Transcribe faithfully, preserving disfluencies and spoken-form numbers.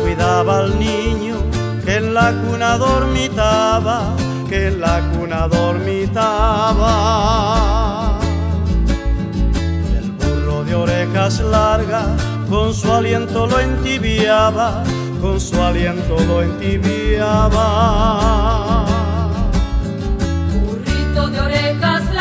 cuidaba al niño que en la cuna dormitaba, que en la cuna dormitaba. Y el burro de orejas largas con su aliento lo entibiaba, con su aliento lo entibiaba. Burrito de orejas largas,